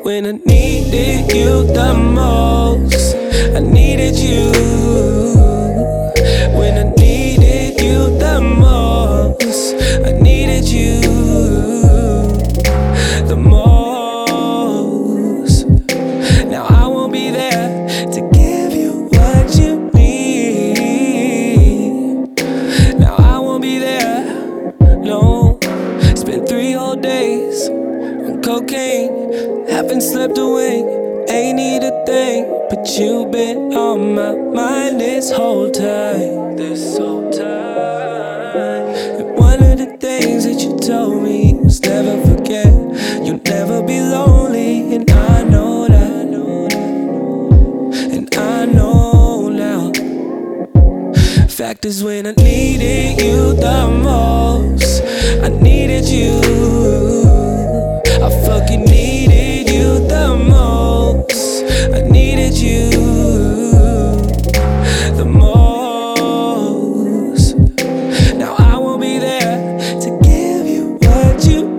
When I needed you the most, I needed you. When I needed you the most, I needed you the most. Now I won't be there to give you what you need. Now I won't be there, no. Spent 3 whole days on cocaine, haven't slept a wink, ain't need a thing. But you've been on my mind this whole time. And one of the things that you told me was never forget. You'll never be lonely, and I know that. And I know now. Fact is, when I needed you the most, I needed you. I fucking needed you the most. I needed you the most. Now I won't be there to give you what you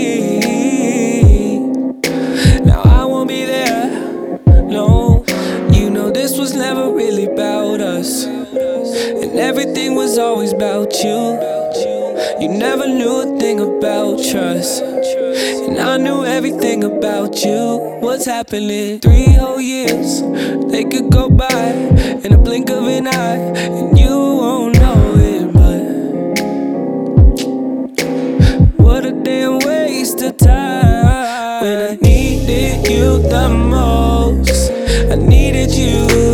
need. Now I won't be there, no. You know this was never really about us, and everything was always about you. You never knew a thing about trust, and I knew everything about you. What's happening? 3 whole years, they could go by in a blink of an eye, and you won't know it. But what a damn waste of time. When I needed you the most, I needed you.